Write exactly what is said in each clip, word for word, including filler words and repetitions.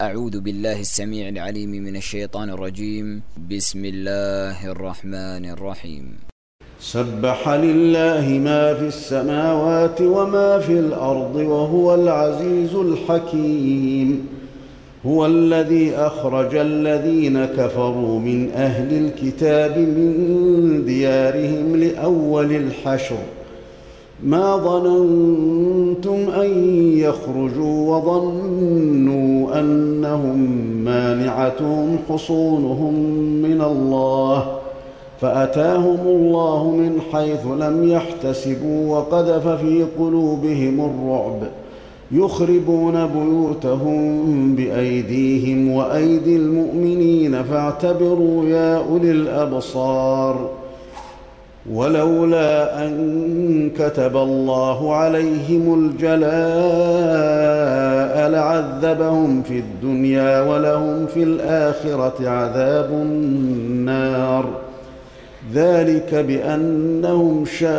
أعوذ بالله السميع العليم من الشيطان الرجيم. بسم الله الرحمن الرحيم. سبح لله ما في السماوات وما في الأرض وهو العزيز الحكيم. هو الذي أخرج الذين كفروا من أهل الكتاب من ديارهم لأول الحشر ما ظننتم أن يخرجوا وظنوا أنهم مانعتهم حصونهم من الله فأتاهم الله من حيث لم يحتسبوا وقذف في قلوبهم الرعب يخربون بيوتهم بأيديهم وأيدي المؤمنين فاعتبروا يا أولي الأبصار. ولولا أن كتب الله عليهم الجلاء لعذبهم في الدنيا ولهم في الآخرة عذاب النار ذلك بأنهم شاقوا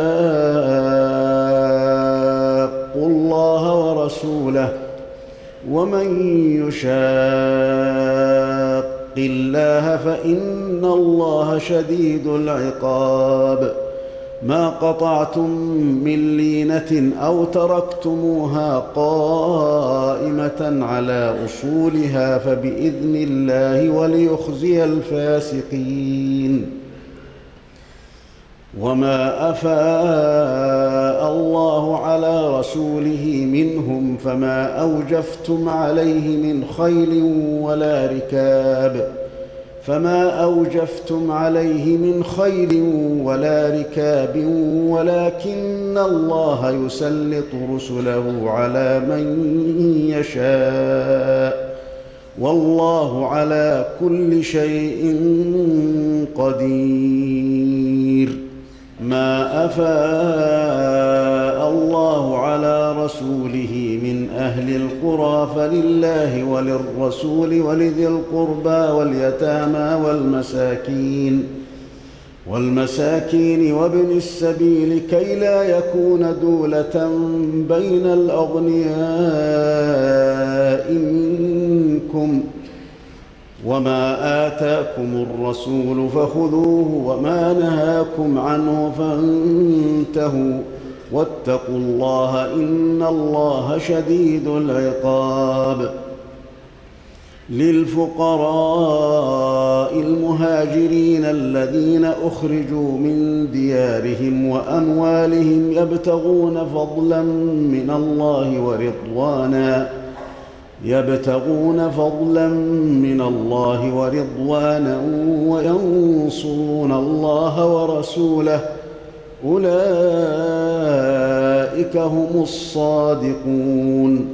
الله ورسوله ومن يشاق الله فإن الله شديد العقاب. ما قطعتم من لينة أو تركتموها قائمة على أصولها فبإذن الله وليخزي الفاسقين. وما أفاء الله على رسوله منهم فما أوجفتم عليه من خيل ولا ركاب فما أوجفتم عليه من خيل ولا ركاب ولكن الله يسلط رسله على من يشاء والله على كل شيء قدير. ما أفاء الله على رسوله من أهل القرى فلله وللرسول ولذي القربى واليتامى والمساكين والمساكين وابن السبيل كي لا يكون دولة بين الأغنياء منكم. وما آتاكم الرسول فخذوه وما نهاكم عنه فانتهوا واتقوا الله إن الله شديد العقاب. للفقراء المهاجرين الذين أخرجوا من ديارهم وأموالهم يبتغون فضلا من الله ورضوانا يبتغون فضلا من الله ورضوانا وينصرون الله ورسوله أولئك هم الصادقون.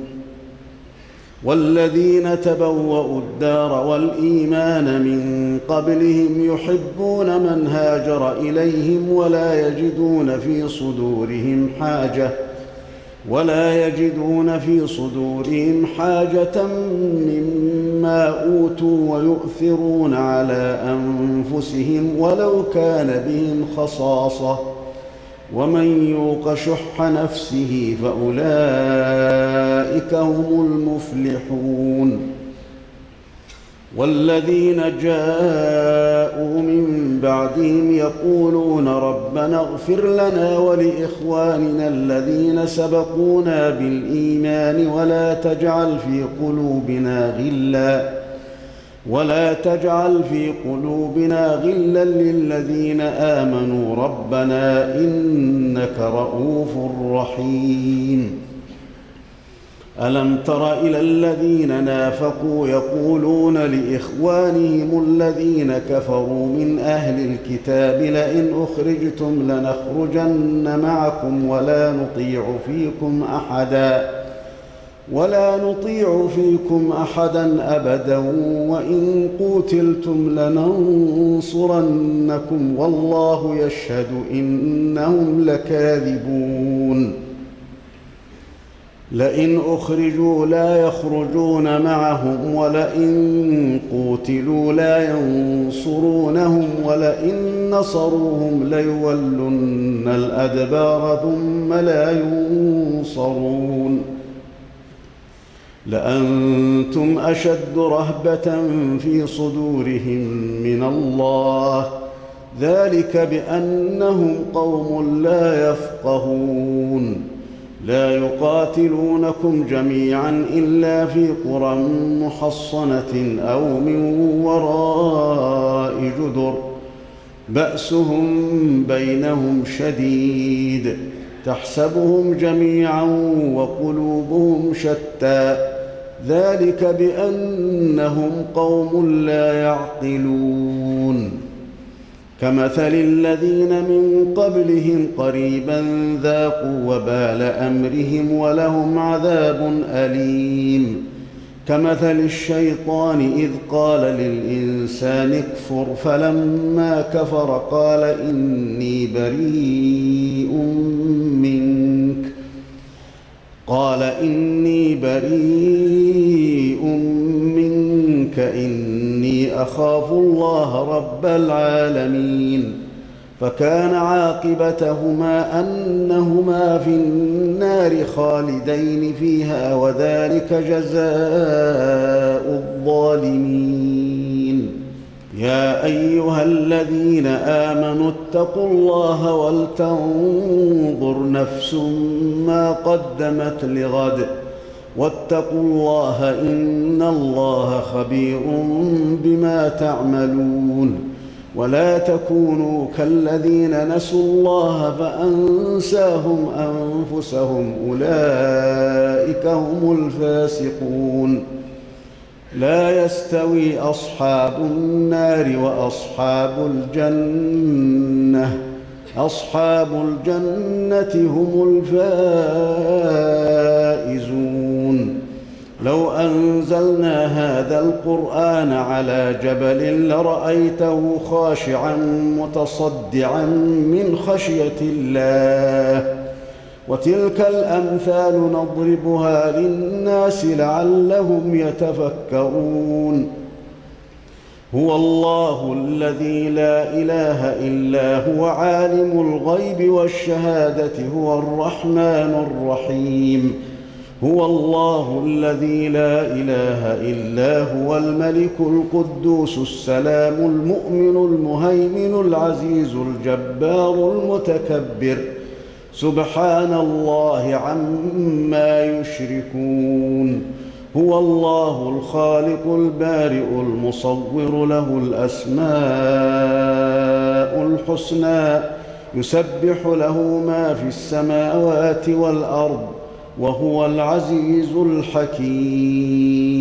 والذين تبوأوا الدار والإيمان من قبلهم يحبون من هاجر إليهم ولا يجدون في صدورهم حاجة ولا يجدون في صدورهم حاجة مما أوتوا ويؤثرون على أنفسهم ولو كان بهم خصاصة ومن يوق شح نفسه فأولئك هم المفلحون. والذين جاءوا من بعدهم يقولون ربنا اغفر لنا ولإخواننا الذين سبقونا بالإيمان ولا تجعل في قلوبنا غلا ولا تجعل في قلوبنا غلا للذين آمنوا ربنا إنك رؤوف رحيم. ألم تر إلى الذين نافقوا يقولون لإخوانهم الذين كفروا من أهل الكتاب لئن أخرجتم لنخرجن معكم ولا نطيع فيكم أحدا ولا نطيع فيكم أحدا أبدا وإن قوتلتم لننصرنكم والله يشهد إنهم لكاذبون. لئن أخرجوا لا يخرجون معهم ولئن قوتلوا لا ينصرونهم ولئن نصروهم ليولن الأدبار ثم لا ينصرون. لأنتم أشد رهبة في صدورهم من الله، ذلك بأنهم قوم لا يفقهون. لا يقاتلونكم جميعا إلا في قرى محصنة أو من وراء جدر، بأسهم بينهم شديد، تحسبهم جميعا وقلوبهم شتى، ذلك بأنهم قوم لا يعقلون. كمثل الذين من قبلهم قريبا ذاقوا وبال أمرهم ولهم عذاب أليم. كمثل الشيطان إذ قال للإنسان اكفر فلما كفر قال إني بريء منك قال إني بريء منك إني أخاف الله رب العالمين. فكان عاقبتهما أنهما في النار خالدين فيها، وذلك جزاء الظالمين. يا أيها الذين آمنوا اتقوا الله ولتنظر نفس ما قدمت لغد، واتقوا الله إن الله خبير بما تعملون. ولا تكونوا كالذين نسوا الله فأنساهم أنفسهم، أولئك هم الفاسقون. لا يستوي أصحاب النار وأصحاب الجنة أصحاب الجنة هم الفائزون. لو أنزلنا هذا القرآن على جبل لرأيته خاشعا متصدعا من خشية الله. وتلك الأمثال نضربها للناس لعلهم يتفكرون. هو الله الذي لا إله إلا هو عالم الغيب والشهادة هو الرحمن الرحيم. هو الله الذي لا إله إلا هو الملك القدوس السلام المؤمن المهيمن العزيز الجبار المتكبر، سبحان الله عما يشركون. هو الله الخالق البارئ المصور، له الأسماء الحسنى، يسبح له ما في السماوات والأرض، وهو العزيز الحكيم.